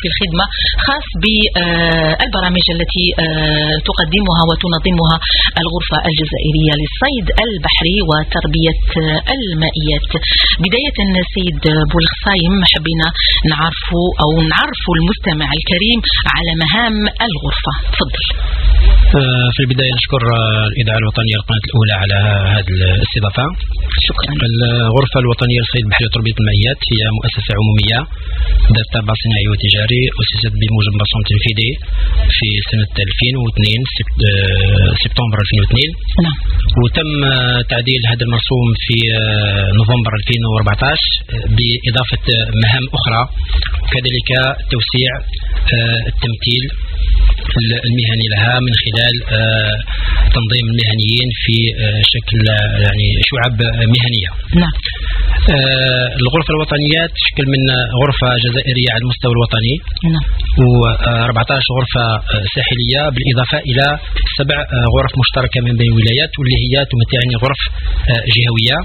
في الخدمة خاص بالبرامج التي تقدمها وتنظمها الغرفة الجزائرية للصيد البحري وتربية المائيات. بداية سيد بولخصايم، حبينا نعرفوا المستمع الكريم على مهام الغرفة. تفضل. في البداية نشكر الإذاعة الوطنية القناة الأولى على هذه الاستضافة. شكرا. الغرفة الوطنية للصيد البحري وتربية المائيات هي مؤسسة عمومية ذات طابع صناعي وتجاري، أسست بموجب نظام تنفيذي في سنة 2002 سبتمبر 2002. نعم. وتم تعديل هذا المرسوم في نوفمبر 2014 بإضافة مهام أخرى، كذلك توسيع التمثيل المهني لها من خلال تنظيم المهنيين في شكل يعني شعب مهنية. نعم. الغرفة الوطنية تشكل من غرفة جزائرية على المستوى الوطني. نعم. و14 غرفة ساحلية، بالإضافة إلى 7 غرف مشتركة من بين الولايات، واللي هي تمثل يعني غرف جهوية.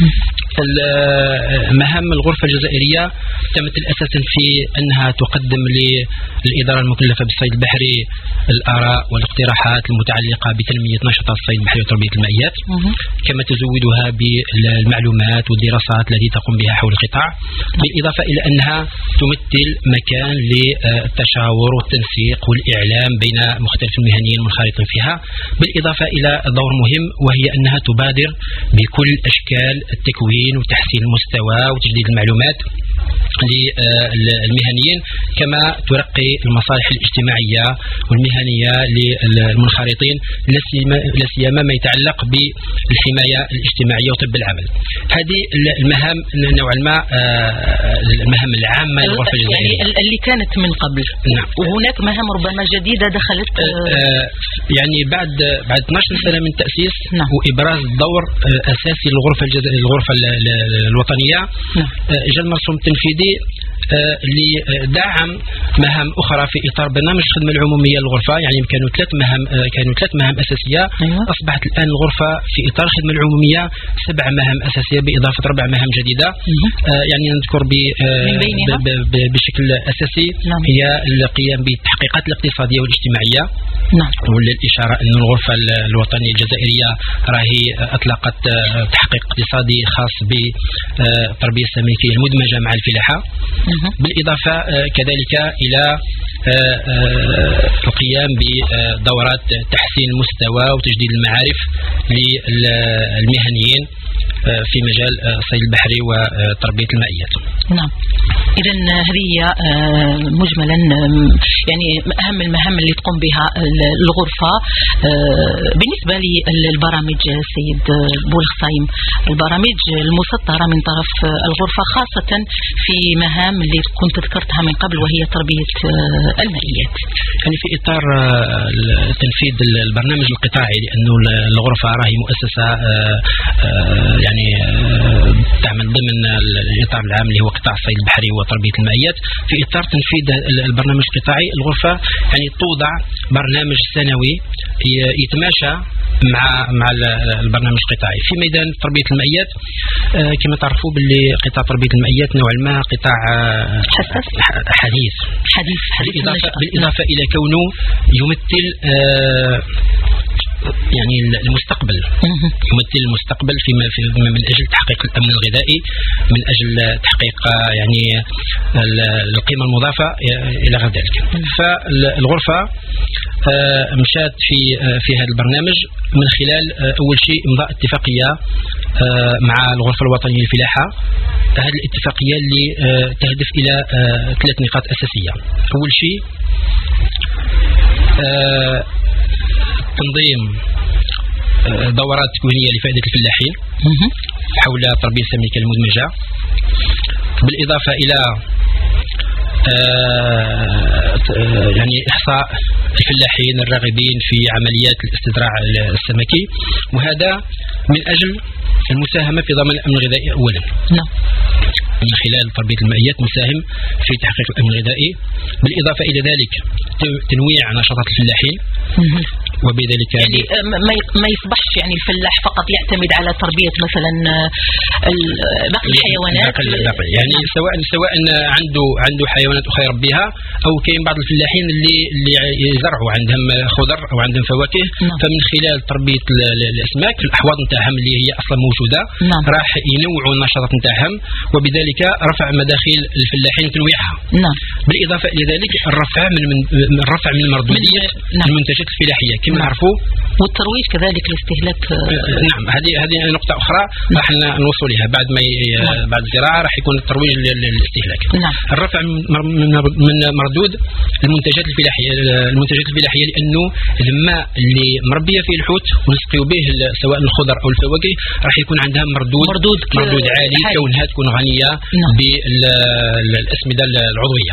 مهام الغرفة الجزائرية تمثل أساسا في أنها تقدم للإدارة المكلفة بالصيد البحري الآراء والاقتراحات المتعلقة بتنمية نشاط الصيد البحري وتربية المائيات، كما تزودها بالمعلومات والدراسات التي تقوم بها حول القطاع، بالإضافة إلى أنها تمثل مكان للتشاور والتنسيق والإعلام بين مختلف المهنيين المنخرطين فيها، بالإضافة إلى دور مهم وهي أنها تبادر بكل أشكال التكوين وتحسين المستوى وتجديد المعلومات للمهنيين، كما ترقي المصالح الاجتماعية والمهنية للمنخرطين، لا سيما ما يتعلق بالحماية الاجتماعية وطب العمل. هذه المهام نوعا ما المهام العامة للغرفة الجزائرية اللي كانت من قبل. نعم. وهناك مهام ربما جديدة دخلت يعني بعد 12 سنة من تأسيس. نعم. وإبراز دور أساسي للغرفة الوطنية. نعم. جاء المرسوم التنفيذي لدعم مهام أخرى في إطار برنامج الخدمة العمومية للغرفة. يعني كانوا 3 مهام أساسية. أيوة. أصبحت الآن الغرفة في إطار الخدمة العمومية 7 مهام أساسية بإضافة 4 مهام جديدة. يعني نذكر بشكل أساسي. نعم. هي القيام بالتحقيقات الاقتصادية والاجتماعية. نعم. وللإشارة أن الغرفة الوطنية الجزائرية راهي أطلقت تحقيق اقتصادي خاص بالتربية السمكية المدمجة مع الفلاحة، بالإضافة كذلك إلى القيام بدورات تحسين المستوى وتجديد المعارف للمهنيين في مجال الصيد البحري وتربية المائيات. نعم. إذا هذه هي مجملا يعني أهم المهام اللي تقوم بها الغرفة. بالنسبة للبرامج سيد بولخصايم، البرامج المسطرة من طرف الغرفة خاصة في مهام اللي كنت ذكرتها من قبل وهي تربية المائيات. يعني في إطار تنفيذ البرنامج القطاعي، لأنه الغرفة راهي مؤسسة يعني تعمل ضمن الإطار العام اللي هو قطاع الصيد البحري وتربية المائيات. في إطار تنفيذ البرنامج القطاعي، الغرفة يعني توضع برنامج سنوي يتماشى مع البرنامج القطاعي في ميدان تربية المائيات. كما تعرفوا باللي قطاع تربية المائيات نوعا ما قطاع حديث بالإضافة إلى كونه يمثل يعني المستقبل، يمثل المستقبل من أجل تحقيق الأمن الغذائي، من أجل تحقيق يعني القيمة المضافة إلى غير ذلك. فالغرفة مشات في هذا البرنامج من خلال أول شيء إمضاء اتفاقية مع الغرفة الوطنية للفلاحة. هذه الاتفاقية اللي تهدف إلى 3 نقاط أساسية. أول شيء تنظيم دورات تكوينية لفائدة الفلاحين حول التربية السمكية المدمجة، بالإضافة إلى يعني إحصاء الفلاحين الراغبين في عمليات الاستزراع السمكي، وهذا من أجل المساهمة في ضمان الأمن الغذائي أولا. نعم. من خلال تربية المائيات نساهم في تحقيق الأمن الغذائي، بالإضافة إلى ذلك تنويع نشاطات الفلاحين، وبذلك يعني ما يصبحش يعني الفلاح فقط يعتمد على تربيه مثلا باقي الحيوانات يعني سواء عنده حيوانات اخرى يربيها، او كاين بعض الفلاحين اللي يزرعوا عندهم خضر او عندهم فواكه. فمن خلال تربيه الاسماك في الاحواض نتاعهم اللي هي اصلا موجوده راح ينوعوا النشاطات نتاعهم، وبذلك رفع مداخيل الفلاحين تنويعها. بالاضافه الى ذلك الرفع من المردوديه المنتجات الفلاحيه كما نعرفوا، والترويج كذلك الاستهلاك. نعم، هذه نقطه اخرى راح نوصل لها بعد ما بعد الزراعه راح يكون الترويج للاستهلاك. الرفع من مردود المنتجات الفلاحيه لانه الماء اللي مربيه فيه الحوت ونسقيو به سواء الخضر او الفواكه راح يكون عندها مردود عالي كونها تكون غنيه بالاسمده العضويه.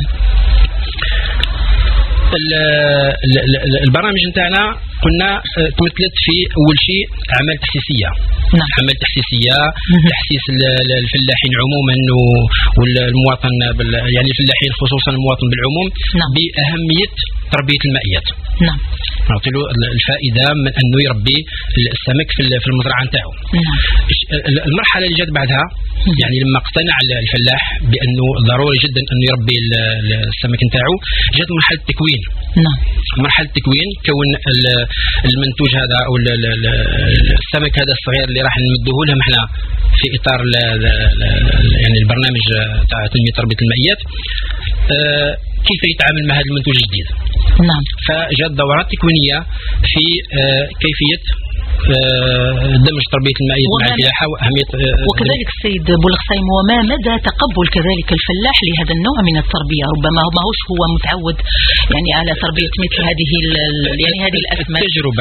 البرامج نتاعنا قلنا تمثلت في اول شيء اعمال تحسيسيه. اعمال تحسيسيه تحسيس الفلاحين عموما والمواطن يعني الفلاحين خصوصا المواطن بالعموم باهميه تربيه المائيات. نعطي له الفائده من انه يربي السمك في المزرعه نتاعو. المرحله اللي جات بعدها يعني لما اقتنع الفلاح بانه ضروري جدا انه يربي السمك نتاعو، جات مرحله التكوين. مرحله التكوين كون المنتوج هذا او السمك هذا الصغير اللي راح نمدوه لهم احنا في اطار يعني البرنامج تاع تنميه تربيه المائيات، كيف يتعامل مع هذا المنتوج الجديد. فجاءت دورات تكوينيه في كيفيه دمج تربيه المائيات مع الفلاحه واهميه وكذلك السيد بولغصايم، وما مدى تقبل كذلك الفلاح لهذا النوع من التربيه؟ ربما ماهوش هو متعود يعني على تربيه مثل هذه يعني هذه الاسماك.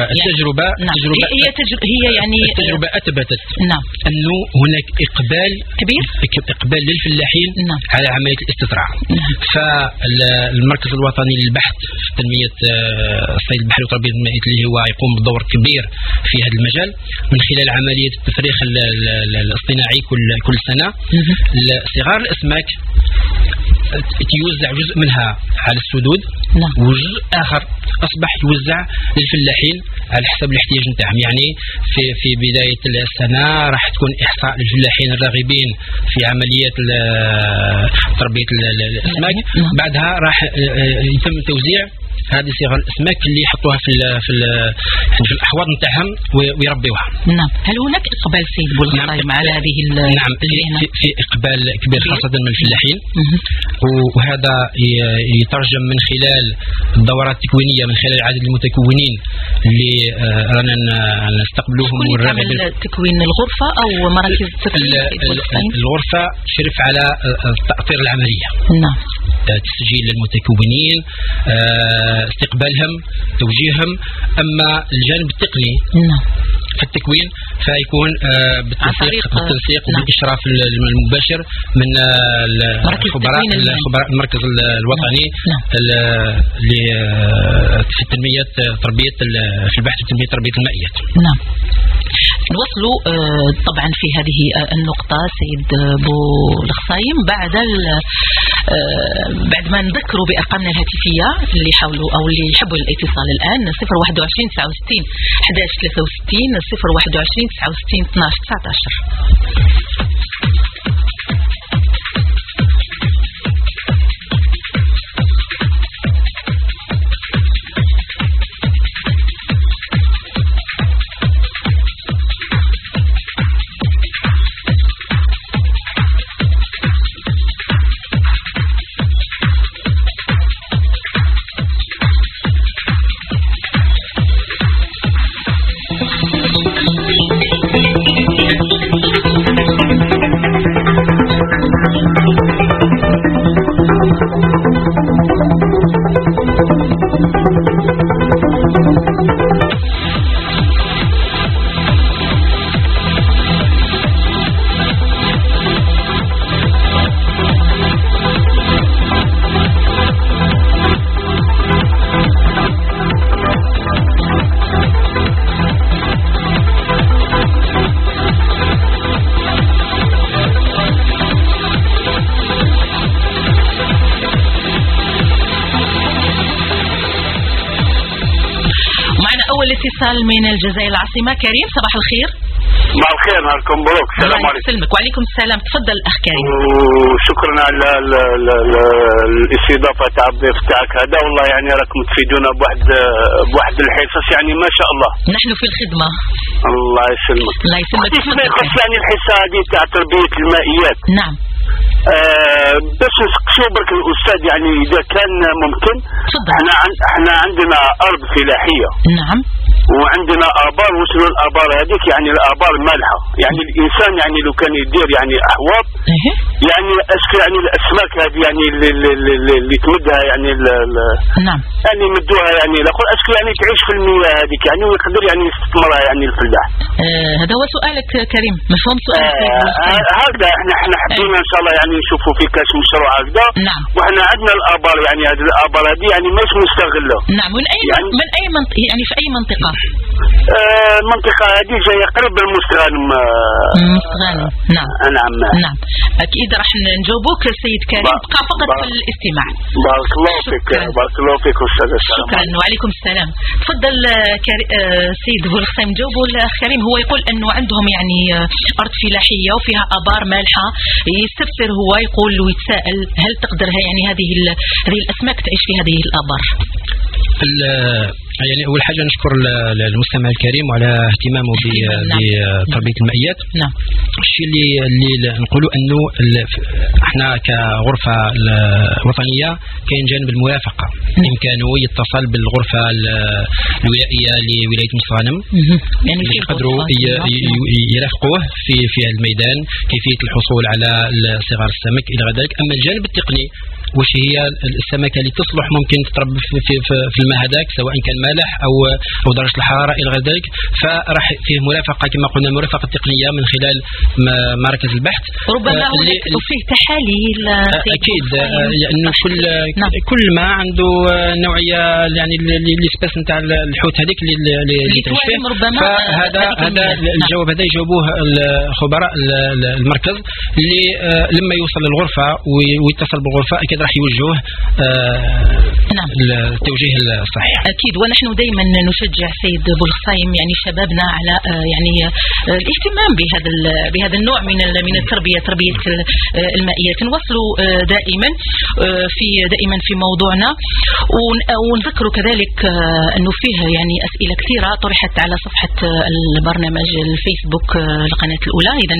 التجربه اثبتت انه هناك اقبال كبير للفلاحين على عمليه الاستزراع. فالمركز الوطني للبحث في تنميه الصيد البحري وتربيه المائيات اللي هو يقوم بدور كبير في هذا المجال من خلال عمليه التفريخ الاصطناعي كل سنه. صغار الاسماك يوزع جزء منها على السدود وجزء اخر اصبح يوزع للفلاحين على حسب الاحتياج نتاعهم. يعني في بدايه السنه راح تكون احصاء للفلاحين الراغبين في عمليات تربيه الاسماك، بعدها راح يتم توزيع هذه صغار الاسماك اللي يحطوها في الاحواض نتاعهم ويربيوها. هل هناك اقبال سيد بولغصايم على هذه في اقبال كبير خاصه من الفلاحين، وهذا يترجم من خلال الدورات التكوينيه، من خلال عدد المتكونين اللي رانا نستقبلوهم والراغبين. تكوين الغرفه او مراكز التكوين؟ الغرفه تشرف على تأطير العمليه. تسجيل المتكونين، استقبالهم، توجيههم. اما الجانب التقني في التكوين فيكون بالتنسيق وبالاشراف المباشر من خبراء المركز الوطني في تنميه تربيه في البحث وتنميه تربيه المائيات. نوصلوا طبعا في هذه النقطة سيد بولغصايم بعد ما نذكروا بأرقامنا الهاتفية اللي يحاولوا أو اللي يحبوا الاتصال الآن 021 69 11 63 021 69 12 19. أول اتصال من الجزائر العاصمة. كريم صباح الخير. صباح الخير، نهاركم مبروك. السلام عليكم. يسلمك. وعليكم السلام. تفضل أخ كريم. وشكرا على الاستضافة تاع الضيف تاعك هذا، والله يعني راكم تفيدونا بواحد الحصص يعني ما شاء الله. نحن في الخدمة. الله يسلمك. الله يسلمك. ما يخص يعني الحصة هذه تاع تربية المائيات. نعم. بس نسقسو برك الأستاذ يعني إذا كان ممكن. تفضل. احنا عندنا أرض فلاحية. نعم. وعندنا آبار، وصلوا الآبار هذيك يعني الآبار مالحة، يعني الإنسان يعني لو كان يدير يعني أحواض يعني أسكي يعني الأسماك هذه يعني اللي تمدها يعني نعم يعني يمدوها يعني الأخر أسكي يعني تعيش في المياه هذيك يعني ويقدر يعني يستثمرها يعني الفلاح. هذا هو سؤالك كريم، مفهوم سؤالك؟ هكذا احنا حبينا إن شاء الله يعني نشوفوا في كاس مشروع هكذا. نعم. وإحنا عندنا الآبار يعني هذه الآبار هذه يعني مش مستغلة. نعم. من أي منطقة يعني في أي منطقة؟ المنطقة هذه جاية قريب المستغانم. مستغانم. نعم. نعم أكيد راح نجاوبوك سيد كريم، بقى فقط في الاستماع. بارك الله فيك. بارك الله فيك أستاذ. شكرا وعليكم السلام. تفضل سيد بولخسايم. جاوبوا الأخ كريم، هو يقول أنه عندهم يعني أرض فلاحية وفيها آبار مالحة، يستفسر هو يقول ويتساءل هل تقدر يعني هذه الأسماك تعيش في هذه الآبار؟ يعني أول حاجة نشكر المستمع الكريم وعلى اهتمامه بتربية المائيات. نعم. الشيء اللي نقوله أنه احنا كغرفة وطنية كاين جانب المرافقة، إمكانه يتصل بالغرفة الولاية لولاية مستغانم يعني يقدروا يرافقوه في الميدان كيفية الحصول على صغار السمك إلى ذلك. أما الجانب التقني وش هي السمكة اللي تصلح ممكن تتربى في الماء هذاك سواء كان مالح أو درجة الحرارة إلى ذلك، فراح فيه مرافقة كما قلنا المرافقة التقنية من خلال مراكز البحث. ربما فيه تحاليل. أكيد لأنه كل ما عنده نوعية يعني الاسباس نتاع الحوت هذيك اللي تعيش فيه، فهذا الجواب هذا يجاوبوه الخبراء المركز اللي لما يوصل للغرفة ويتصل بالغرفة أكيد راح يوجهوه نعم التوجيه الصحيح. أكيد. ونحن دائما نشجع سيد بولخسايم يعني شبابنا على يعني الاهتمام بهذا النوع من التربية، تربية المائيات. نوصلوا دائما في موضوعنا، ونذكر كذلك أنه فيه يعني أسئلة كثيرة طرحت على صفحة البرنامج الفيسبوك القناة الأولى. إذا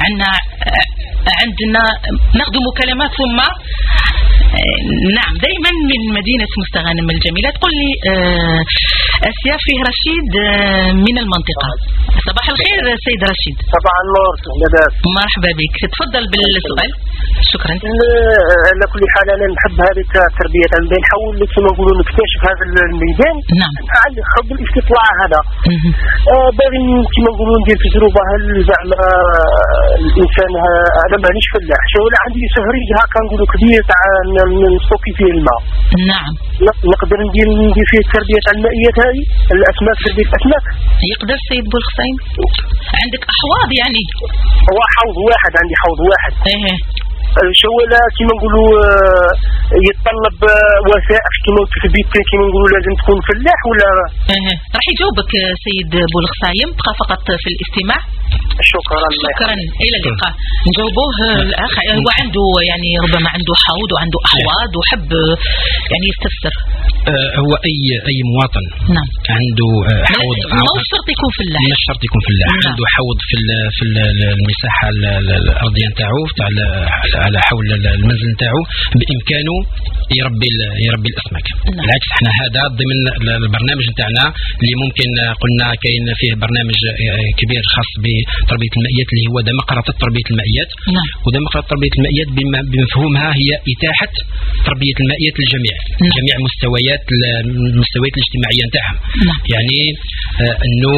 عندنا ناخذ مكالمات. ثم نعم دائما من مدينة مستغانم الجميلة. تقول لي أسيا فيه رشيد من المنطقة. صباح الخير سيد رشيد. صباح النور. مرحبا بك، تفضل بالسؤال. شكرا. على كل حال أنا نحب هذه التربية، نحاول كما نقولوا نكتشف هذا الميدان. نعم. عندي حب الاستطلاع هذا. باغي كما نقولوا ندير تجربة. هل زعما الإنسان أنا مانيش فلاح، شغل عندي سهريج هكا نقولوا كبير تاع نستوكي فيه الماء. نعم. نقدر ندير فيه التربية المائية هذه الأسماك، تربية الأسماك. يقدر سيد بولخسايم؟ عندك أحواض يعني؟ هو حوض واحد، عندي حوض واحد. شولا كما نقولوا يتطلب وثائق كما تثبيت كما نقولوا لازم تكون فلاح ولا؟ راح يجاوبك سيد بولخسايم، بقى فقط في الاستماع. شكرا. إلى اللقاء. نجاوبوه الأخ. هو عنده يعني ربما عنده حوض وعنده أحواض وحب يعني يستفسر. هو أي مواطن نعم عنده حوض، مش شرط يكون فلاح. مش شرط يكون فلاح. عنده حوض في المساحة الأرضية نتاعو على حول المنزل نتاعو، بإمكانه يربي الأسماك. بالعكس احنا هذا ضمن البرنامج نتاعنا اللي ممكن قلنا كاين فيه برنامج كبير خاص بتربية المائيات اللي هو دمقرة تربية المائيات. ودمقرة تربية المائيات بمفهومها هي إتاحة تربية المائيات للجميع. جميع مستويات الاجتماعية نتاعهم. يعني انه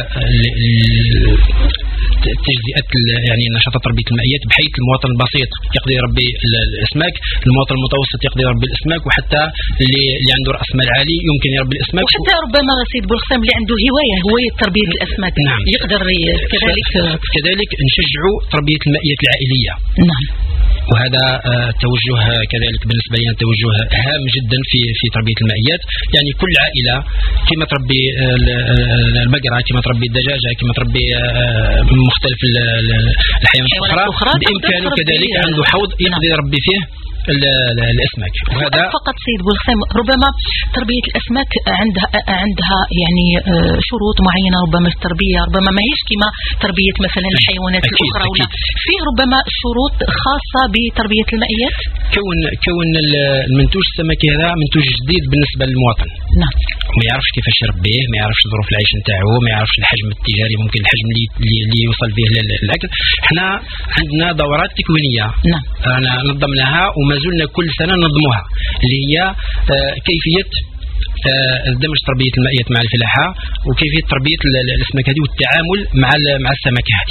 تجزئة يعني نشاطات تربية المائيات بحيث المواطن البسيط يقدر يربي الأسماك، المواطن المتوسط يقدر يربي الأسماك، وحتى اللي عنده رأس مال عالي يمكن يربي الأسماك، وحتى ربما سيد بولخسايم اللي عنده هواية تربية الأسماك. نعم. يقدر كذلك نشجعوا تربية المائيات العائلية. نعم. وهذا توجه كذلك بالنسبة لنا توجه هام جدا في تربية المائيات. يعني كل عائلة كما تربي البقرة، كما تربي الدجاجة، كما تربي مختلف الحيوانات الأخرى، بإمكانه كذلك عنده حوض يقدر يربي فيه الأسماك. وهذا فقط سيد بولخسايم، ربما تربية الأسماك عندها يعني شروط معينة ربما في التربية، ربما ما هيش كما تربية مثلا الحيوانات الأخرى، ولا فيه ربما شروط خاصة بتربية المائيات؟ كون المنتوج السمكي هذا منتوج جديد بالنسبة للمواطن. نعم. ما يعرفش كيفاش يربيه، ما يعرفش ظروف العيش نتاعو، ما يعرفش الحجم التجاري، ممكن الحجم اللي يوصل به الاكل. احنا عندنا دورات تكوينيه. نعم. انا نظمناها وما زلنا كل سنه ننظموها، اللي هي كيفيه دمج تربيه المائيات مع الفلاحه، وكيفيه تربيه الاسماك هذه والتعامل مع السمكه هذه.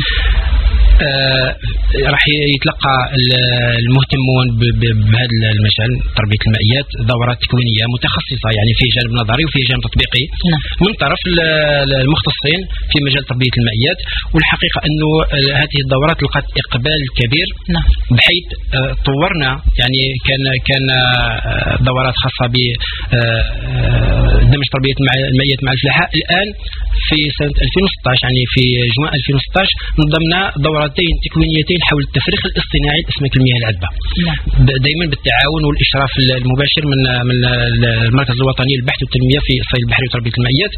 راح يتلقى المهتمون بهذا المجال تربيه المائيات دورات تكوينيه متخصصه، يعني فيه جانب نظري وفيه جانب تطبيقي من طرف المختصين في مجال تربيه المائيات. والحقيقه انه هذه الدورات لقت اقبال كبير، بحيث طورنا. يعني كان دورات خاصه ب دمج تربيه المائيات مع الفلاحه. الان في سنه 2016 يعني في جوان 2016 نظمنا دورتين تكوينيتين حول التفريخ الاصطناعي لاسماك المياه العذبه، دائما بالتعاون والاشراف المباشر من المركز الوطني للبحث والتنميه في الصيد البحري وتربيه المائيات.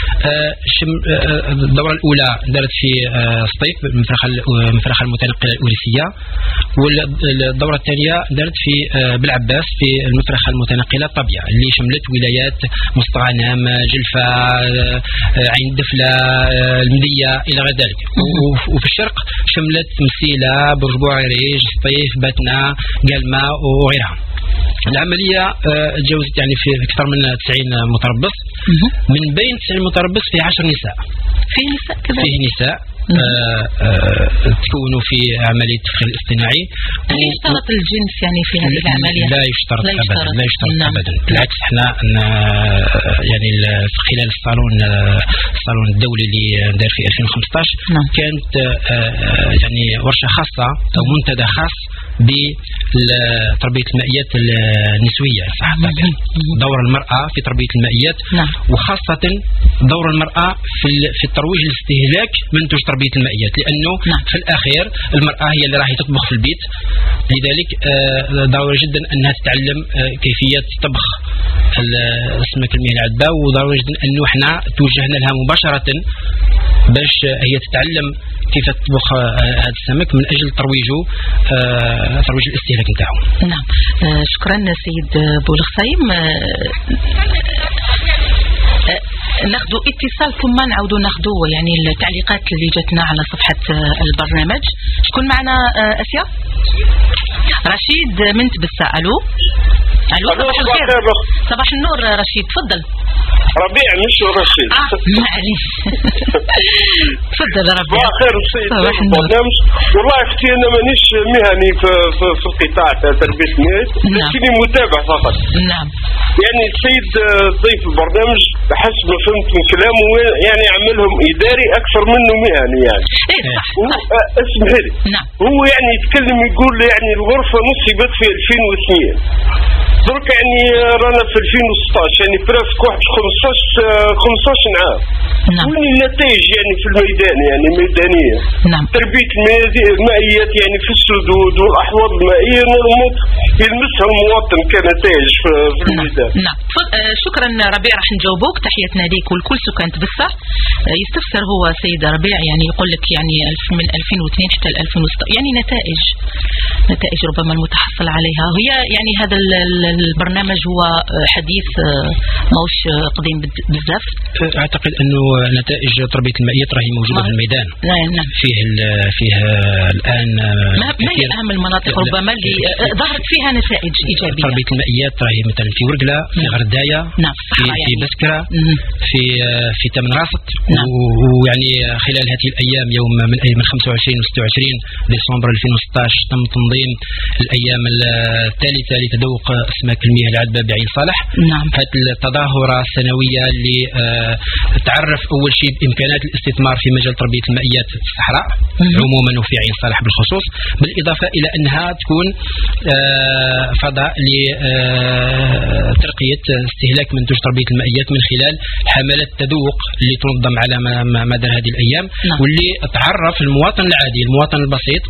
الدوره الاولى دارت في سطيف المفرخه المتنقله الاوريسيه، والدوره الثانيه دارت في بالعباس في المفرخه المتنقله طابيه، اللي شملت ولايات مستغانم، جلفه، عين دفله، المديه الى غير ذلك. وفي الشرق شملت مسيله، برج بوعريج، سطيف، باتنا، قلمه وغيرها. العمليه تجاوزت يعني في اكثر من 90 متربص. من بين 90 متربص فيه 10 نساء. فيه نساء تكونوا في عملية التفريخ الاصطناعي. هل يشترط الجنس يعني في هذه العملية؟ لا يشترط أبدا. بالعكس احنا يعني خلال الصالون الدولي اللي دار في 2015 كانت يعني ورشة خاصة أو منتدى خاص بتربية المائيات النسوية، صح؟ دور المرأة في تربية المائيات، وخاصة دور المرأة في الترويج لاستهلاك منتوج تربية المائيات، لأنه في الأخير المرأة هي اللي راح تطبخ في البيت. لذلك ضروري جدا أنها تتعلم كيفية طبخ السمك المياه العذبة، وضروري جدا أنه احنا توجهنا لها مباشرة باش هي تتعلم كيف تطبخ هذا السمك من أجل ترويج الاستهلاك نتاعو. نعم. شكرا سيد بولخسايم. ناخذ اتصال ثم نعود ناخذ يعني التعليقات اللي جاتنا على صفحة البرنامج. شكون معنا؟ أسيا رشيد من تبسة. ألو صباح الخير. صباح النور رشيد، تفضل. ربيع مش رشيد. معليش. تفضل ربيع. صباح الخير صباح النور. والله اختي انا مانيش مهني في القطاع تربية المائيات، لكني متابع فقط. نعم. يعني السيد ضيف البرنامج حسب ما فهمت من كلامه يعني عملهم اداري اكثر منه مهني يعني. صح. اسمح لي. نعم. هو يعني يتكلم يقول يعني الغرفة نصبت في 2002 درك، يعني رانا في 2016 يعني براسك واحد 15 عام. نعم. وين النتائج يعني في الميدان يعني ميدانية؟ نعم. تربية المائيات يعني في السدود والأحواض المائية نرمط يلمسها المواطن كنتائج في الميدان. نعم. شكرا ربيع، راح نجاوبوك. تحياتنا ليك ولكل سكان تبسة. يستفسر هو سيد ربيع يعني يقول لك يعني من 2002 حتى 2006 يعني نتائج ربما المتحصل عليها هي يعني هذا البرنامج هو حديث ماهوش قديم بزاف. اعتقد انه نتائج تربيه المائيات راهي موجوده في الميدان. نعم. فيه الان ما هي اهم المناطق ربما اللي ظهرت فيها نتائج ايجابيه؟ تربيه المائيات راهي مثلا في ورقله، في غردايه، نعم. في بسكره، في تمن راسط. ويعني خلال هذه الايام يوم من 25 و 26 ديسمبر 2016 تم تنظيم الايام الثالثه لتذوق اسماك المياه العذبه بعين صالح. نعم. هذه التظاهره السنويه اللي تعرف أول شيء بإمكانات الاستثمار في مجال تربية المائيات في الصحراء عموما وفي عين صالح بالخصوص، بالإضافة إلى أنها تكون فضاء لترقية استهلاك منتوج تربية المائيات من خلال حملات التذوق اللي تنظم على مدار هذه الأيام، واللي تعرف المواطن العادي المواطن البسيط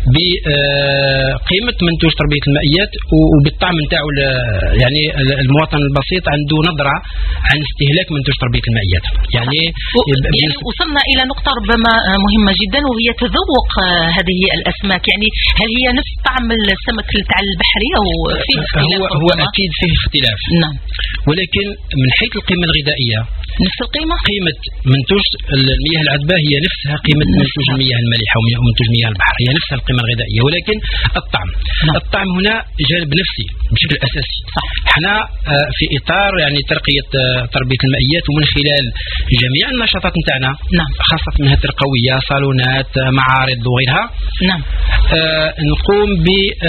بقيمة منتوج تربية المائيات وبالطعم نتاعو. يعني المواطن البسيط عنده نظرة عن استهلاك منتوج تربية المائيات. يعني وصلنا إلى نقطة ربما مهمة جدا، وهي تذوق هذه الأسماك. يعني هل هي نفس طعم السمك تاع البحري أو فيه اختلاف؟ هو أكيد فيه اختلاف، نعم، ولكن من حيث القيمة الغذائية نفس القيمة. قيمة منتوج المياه العذبة هي نفسها قيمة منتوج المياه المالحة ومنتوج مياه البحر، هي نفسها القيمة الغذائية، ولكن الطعم هنا جانب نفسي بشكل أساسي. احنا في إطار يعني ترقية تربية المائيات ومن خلال جميع النشاطات نتاعنا، خاصة منها الترقوية، صالونات، معارض وغيرها، نقوم ب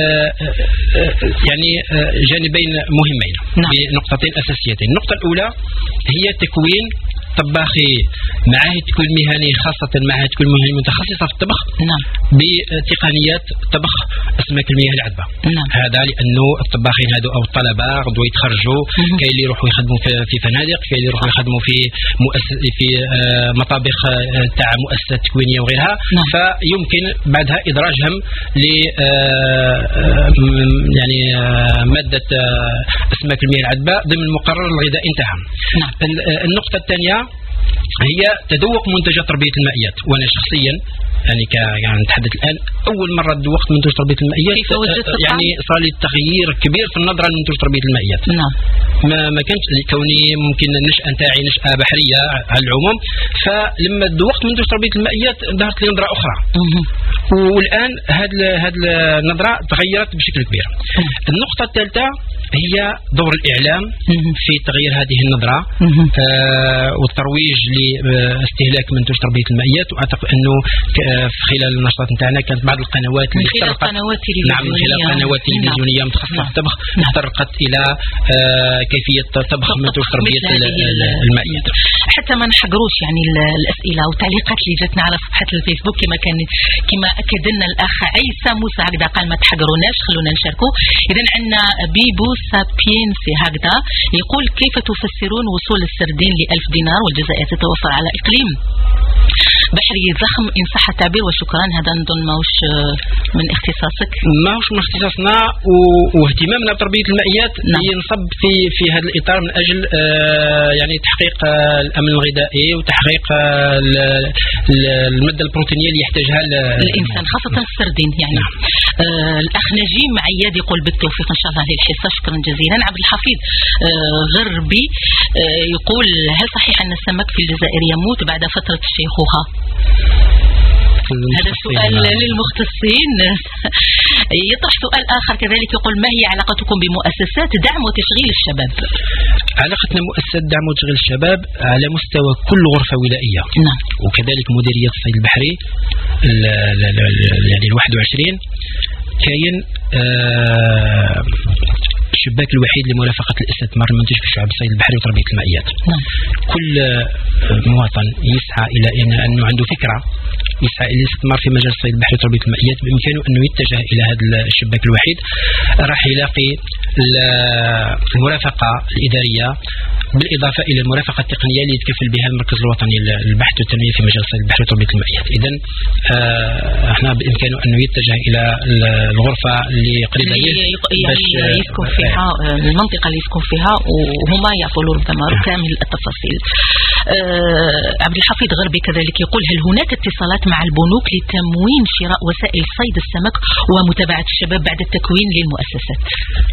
يعني جانبين مهمين بنقطتين أساسيتين. النقطة الأولى هي تكوين طباخي معاهد تكوين مهني، خاصة معاهد تكوين مهني متخصصة في الطبخ بتقنيات طبخ أسماك المياه العذبة. هذا لأنه الطباخين هذو أو الطلبة غدوة يتخرجوا، كاين اللي يروحوا يخدموا في فنادق، كاين اللي يروحوا يخدموا في مطابخ تاع مؤسسات تكوينية وغيرها، فيمكن بعدها إدراجهم ل يعني مادة أسماك المياه العذبة ضمن المقرر الغذائي نتاعهم. النقطة الثانية هي تذوق منتجات تربية المائيات. وأنا شخصيا يعني نتحدث الآن أول مرة ذوقت منتوج تربية المائيات، يعني صار لي تغيير كبير في النظرة لمنتوج تربية المائيات. ما كانش كوني ممكن النشأة نتاعي نشأة بحرية على العموم، فلما ذوقت منتوج تربية المائيات ظهرت لي نظرة أخرى، والآن هذه النظرة تغيرت بشكل كبير. النقطة الثالثة هي دور الإعلام في تغيير هذه النظرة والترويج لاستهلاك منتوج تربية المائيات. وأعتقد أنه خلال النشاطات نتاعنا كانت بعض القنوات من خلال قنوات تلفزيونية متخصصة في الطبخ تطرقت إلى كيفية طبخ منتوج تربية المائيات. حتى ما نحقروش يعني الأسئلة والتعليقات اللي جاتنا على صفحة الفيسبوك كما أكد لنا الأخ عيسى موسى هكذا قال ما تحقروناش خلونا نشاركوا. إذن عندنا بيبو سابينسي هكذا يقول كيف تفسرون وصول السردين ل1000 دينار والجزائر تتوفر على إقليم بحري ضخم إن صح التعبير؟ وشكرا. هذا نظن ماهوش من اختصاصك. ماهوش من اختصاصنا، واهتمامنا بتربية المائيات ينصب في هذا الإطار من أجل يعني تحقيق الأمن الغذائي وتحقيق المادة البروتينية اللي يحتاجها الإنسان خاصة السردين. يعني الأخ نجيم عياد يقول بالتوفيق إن شاء الله للحصة، شكرا جزيلا. عبد الحفيظ غربي يقول هل صحيح أن السمك في الجزائر يموت بعد فترة الشيخوخة؟ هذا سؤال للمختصين. يطرح سؤال آخر كذلك يقول ما هي علاقتكم بمؤسسات دعم وتشغيل الشباب؟ علاقتنا مؤسسات دعم وتشغيل الشباب على مستوى كل غرفة ولائية، وكذلك مديرية الصيد البحري يعني 21 كاين الشباك الوحيد لمرافقة الاستثمار المنتج في شعب الصيد البحري وتربية المائيات. كل مواطن يسعى إلى أنه عنده فكرة يسعى إلى الاستثمار في مجال الصيد البحري وتربية المائيات بإمكانه أنه يتجه إلى هذا الشباك الوحيد، راح يلاقي المرافقة الإدارية بالإضافة إلى المرافقة التقنية اللي يتكفل بها المركز الوطني للبحث والتنمية في مجال الصيد البحري وتربية المائيات. إذن احنا بإمكانه أنه يتجه إلى الغرفة اللي قريبة باش يسكن فيها المنطقة اللي يسكن فيها وهما يعطوا ربما كامل التفاصيل. عبد الحفيظ غربي كذلك يقول هل هناك اتصالات مع البنوك لتموين شراء وسائل صيد السمك ومتابعة الشباب بعد التكوين للمؤسسات؟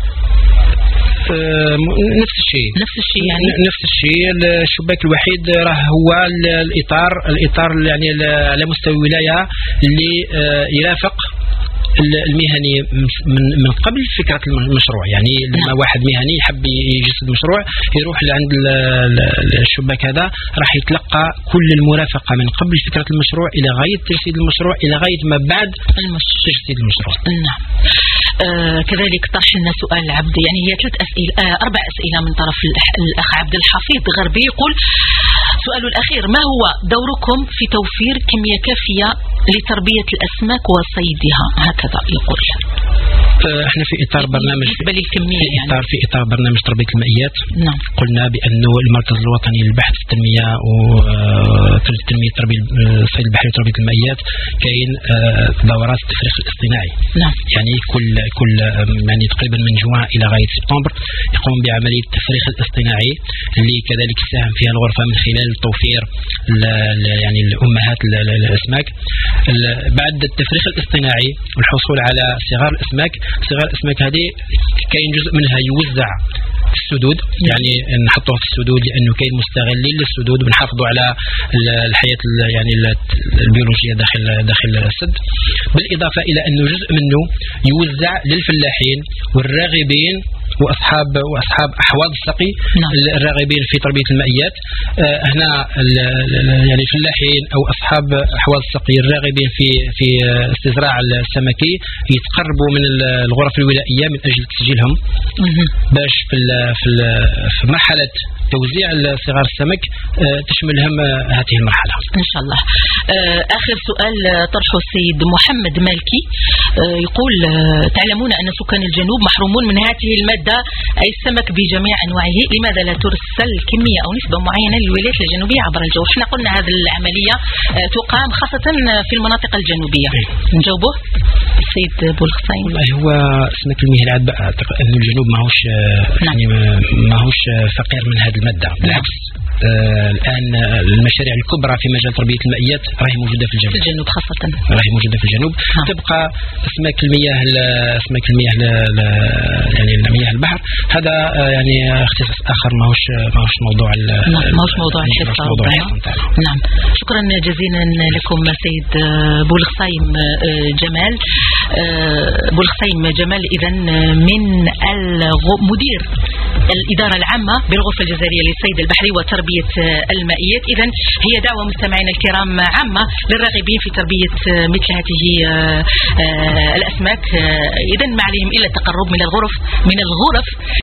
نفس الشيء يعني نفس الشيء. الشباك الوحيد راه هو الإطار يعني على مستوى الولاية اللي يرافق المهني من قبل فكرة المشروع. يعني لما واحد مهني يحب يجسد مشروع يروح لعند الشباك هذا راح يتلقى كل المرافقة من قبل فكرة المشروع إلى غاية تجسيد المشروع إلى غاية ما بعد تجسيد المشروع. نعم. كذلك طرح لنا سؤال عبد، يعني هي 4 أسئلة من طرف الأخ عبد الحفيظ غربي يقول سؤال الأخير: ما هو دوركم في توفير كمية كافية لتربية الأسماك وصيدها؟ هكذا يقول. احنا في اطار برنامج في اطار برنامج تربيه المائيات. نعم. قلنا بانه المركز الوطني للبحث في التنميه تربيه الصيد البحري وتربيه المائيات كاين دورات التفريخ الاصطناعي. نعم. يعني كل يعني تقريبا من جوان الى غايه سبتمبر يقوم بعمليه التفريخ الاصطناعي اللي كذلك يساهم فيها الغرفه من خلال توفير يعني الامهات الاسماك. بعد التفريخ الاصطناعي والحصول على صغار الاسماك هذه كاين جزء منها يوزع في السدود، يعني نحطوه في السدود لانه كاين مستغلين للسدود ونحافظوا على الحياه يعني البيولوجيه داخل السد، بالاضافه الى انه جزء منه يوزع للفلاحين والراغبين واصحاب احواض السقي. نعم. الراغبين في تربيه المائيات هنا يعني الفلاحين او اصحاب احواض السقي الراغبين في استزراع السمكي يتقربوا من الغرف الولائيه من اجل تسجيلهم باش في مرحله توزيع صغار السمك تشملهم هذه المرحله ان شاء الله. اخر سؤال طرحه السيد محمد مالكي، يقول: تعلمون ان سكان الجنوب محرومون من هذه الماده اي السمك بجميع انواعه، لماذا لا ترسل كميه او نسبه معينه للولايات الجنوبيه عبر الجو؟ احنا قلنا هذه العمليه تقام خاصه في المناطق الجنوبيه. نجاوبه السيد بولخصين. والله هو سمك المياه العذبه اعتقد ان الجنوب ماهوش يعني ماهوش فقير من هذه الماده، بالعكس الان المشاريع الكبرى في مجال تربيه المائيات راهي موجوده في الجنوب خاصه راهي موجوده في الجنوب. تبقى اسماك المياه يعني مياه البحر هذا يعني اختصاص اخر ماهوش موضوع الحصه. نعم. شكرا جزيلا لكم سيد بولخصيم جمال. بولخصيم جمال اذا من مدير الاداره العامه بالغرفه الجزائريه للصيد البحري وتربيه المائيات. اذا هي دعوه مستمعينا الكرام عامه للراغبين في تربيه مثل هذه الاسماك. اذا ما عليهم الا التقرب من الغرف